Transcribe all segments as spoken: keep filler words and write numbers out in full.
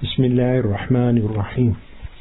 Bismillahir Rahmanir Rahim.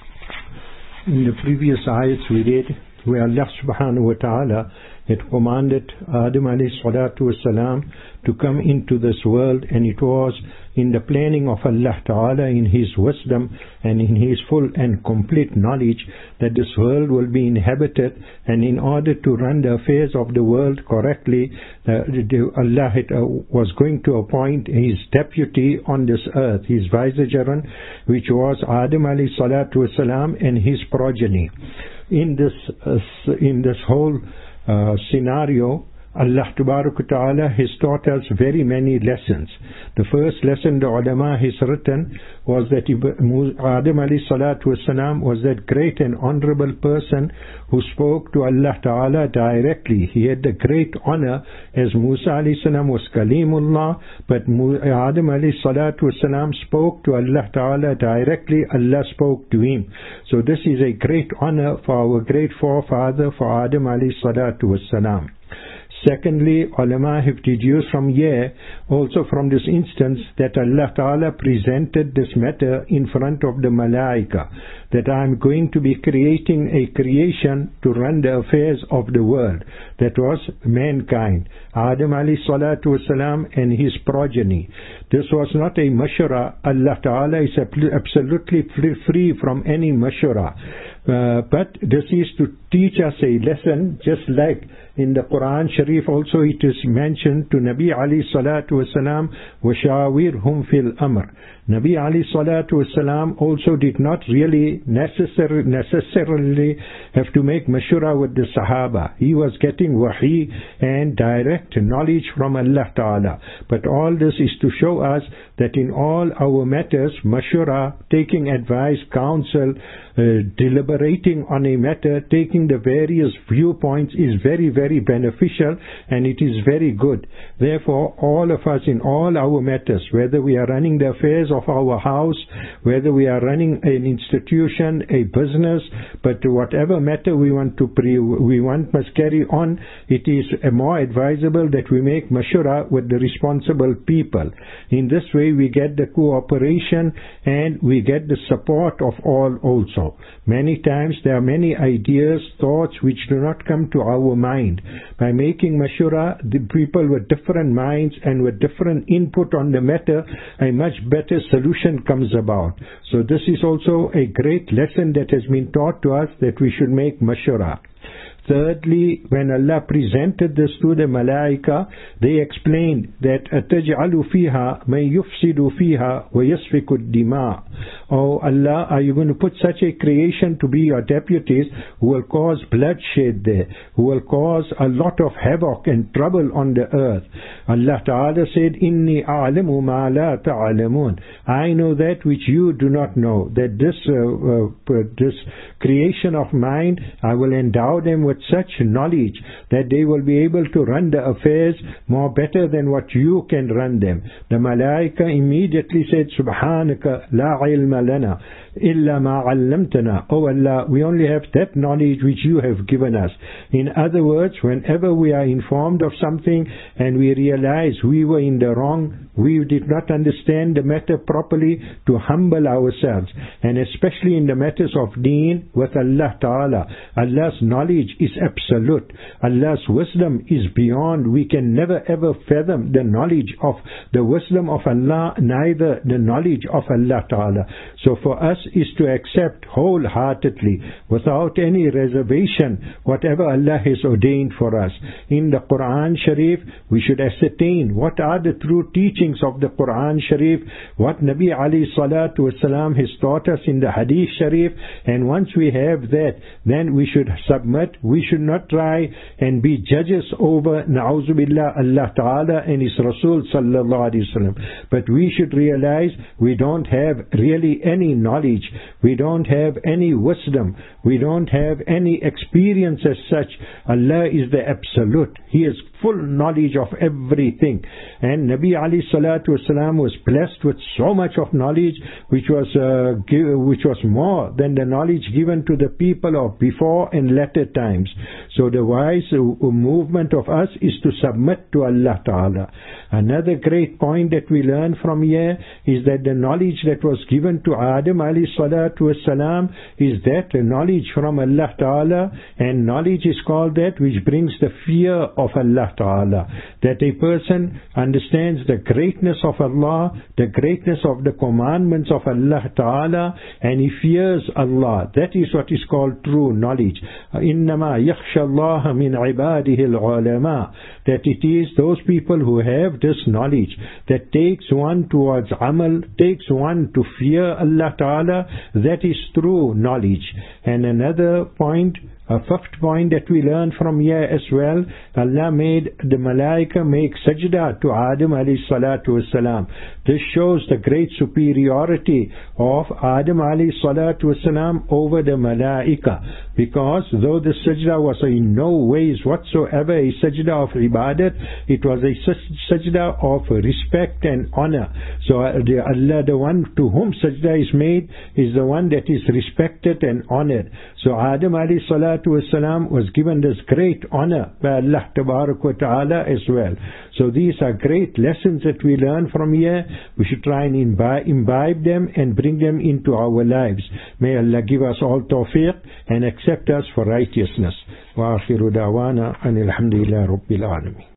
In the previous ayats we read where Allah subhanahu wa ta'ala had commanded Adam alayhi salatu wasalam to come into this world, and it was in the planning of Allah ta'ala, in His wisdom and in His full and complete knowledge, that this world will be inhabited, and in order to run the affairs of the world correctly, uh, Allah had, uh, was going to appoint His deputy on this earth, His vicegerent, which was Adam alayhi salatu wasalam and his progeny. In this, uh, in this whole uh, scenario, Allah Ta'ala has taught us very many lessons. The first lesson the ulama has written was that Adam alayhi salatu wasalam was that great and honorable person who spoke to Allah Ta'ala directly. He had the great honor, as Musa alayhi salam was Kalimullah, but Adam alayhi salatu wasalam spoke to Allah Ta'ala directly. Allah spoke to him. So this is a great honor for our great forefather, for Adam alayhi salatu wasalam. Secondly, ulama have deduced from here, also from this instance, that Allah Ta'ala presented this matter in front of the Malaika, that I am going to be creating a creation to run the affairs of the world. That was mankind, Adam alayhi salatu wasalam and his progeny. This was not a mashura. Allah Ta'ala is absolutely free from any mashura. Uh, but this is to teach us a lesson, just like in the Quran Sharif also it is mentioned to Nabi alayhi salatu wasalam, وَشَاوِرْهُمْ فِي الْأَمْرِ. Nabi alayhi salatu wasalam also did not really necessar- necessarily have to make mashura with the Sahaba. He was getting wahi and direct knowledge from Allah Ta'ala. But all this is to show us that in all our matters, mashura, taking advice, counsel, uh, deliberating on a matter, taking the various viewpoints is very, very beneficial, and it is very good. Therefore, all of us in all our matters, whether we are running the affairs of our house, whether we are running an institution, a business, but whatever matter we want to pre- we want must carry on, it is more advisable that we make mashura with the responsible people. In this way, we get the cooperation and we get the support of all also. Many times there are many ideas, thoughts which do not come to our mind. By making mashura, the people with different minds and with different input on the matter, a much better solution comes about. So this is also a great lesson that has been taught to us, that we should make mashura. Thirdly, when Allah presented this to the Malaika, they explained that أَتَجْعَلُ فِيهَا مَنْ يُفْسِدُ فِيهَا وَيَسْفِكُ الدِّمَاءِ. Oh Allah, are you going to put such a creation to be your deputies who will cause bloodshed there, who will cause a lot of havoc and trouble on the earth? Allah Ta'ala said, إِنِّي أَعْلَمُ مَا لَا تَعْلَمُونَ. I know that which you do not know, that this, uh, uh, this creation of mine, I will endow them with such knowledge that they will be able to run the affairs more better than what you can run them. The Malaika immediately said, Subhanaka la ilma lana illa ma 'allamtana. Oh Allah, we only have that knowledge which you have given us. In other words, whenever we are informed of something and we realize we were in the wrong, we did not understand the matter properly, to humble ourselves, and especially in the matters of deen with Allah Ta'ala. Allah's knowledge is absolute. Allah's wisdom is beyond. We can never ever fathom the knowledge of the wisdom of Allah, neither the knowledge of Allah Ta'ala. So for us is to accept wholeheartedly, without any reservation, whatever Allah has ordained for us. In the Quran Sharif, we should ascertain what are the true teachings of the Quran Sharif, what Nabi alayhi salatu wasalam has taught us in the Hadith Sharif, and once we have that, then we should submit. We should not try and be judges over, na'uzu billah, Allah Ta'ala and His Rasul sallallahu alayhi wasallam. But we should realize we don't have really any knowledge, we don't have any wisdom, we don't have any experience as such. Allah is the absolute. He is full knowledge of everything. And Nabi alayhi salatu wasalam was blessed with so much of knowledge which was uh, give, which was more than the knowledge given to the people of before and latter times. So the wise uh, movement of us is to submit to Allah Ta'ala. Another great point that we learn from here is that the knowledge that was given to Adam alayhi salatu wasalam is that the knowledge from Allah Ta'ala, and knowledge is called that which brings the fear of Allah Ta'ala. That a person understands the greatness of Allah, the greatness of the commandments of Allah Ta'ala, and he fears Allah. That is what is called true knowledge. إِنَّمَا يَخْشَى اللَّهَ مِنْ عِبَادِهِ الْعُلَمَاء. That it is those people who have this knowledge that takes one towards amal, takes one to fear Allah Ta'ala. That is true knowledge. And another point, a fifth point that we learn from here as well, Allah made the Malaika make sajda to Adam alayhi salatu wasalam. This shows the great superiority of Adam alayhi salatu wasalam over the Malaika, because though the sajda was in no ways whatsoever a sajda of ibadat, it was a sajda of respect and honor. So the Allah, the one to whom sajda is made, is the one that is respected and honored. So Adam alayhi salatu wasalam was given this great honor by Allah Tabarak wa Ta'ala as well. So these are great lessons that we learn from here. We should try and imbibe, imbibe them and bring them into our lives. May Allah give us all tawfiq and accept us for righteousness. Wa akhiru da'wana anil hamdulillahi rabbil alamin.